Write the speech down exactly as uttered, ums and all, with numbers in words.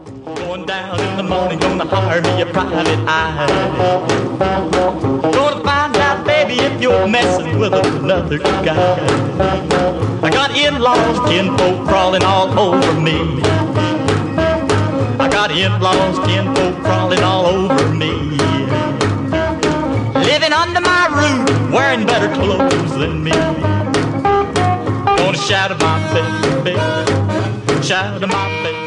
Going down in the morning, gonna hire me a private eye. Gonna find out, baby, if you're messing with another guy. I got in-laws, kinfolk crawling all over me. I got in-laws, kinfolk crawling all over me. Living under my roof, wearing better clothes than me. Gonna shout at my baby, shout at my baby.